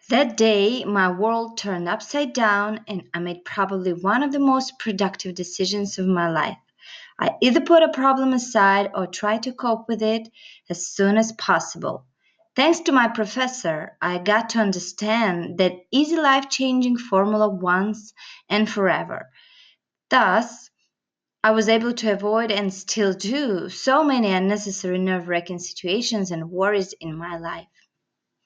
That day, my world turned upside down, and I made probably one of the most productive decisions of my life. I either put a problem aside or tried to cope with it as soon as possible. Thanks to my professor, I got to understand that easy life changing formula once and forever. Thus, I was able to avoid and still do so many unnecessary nerve wracking situations and worries in my life.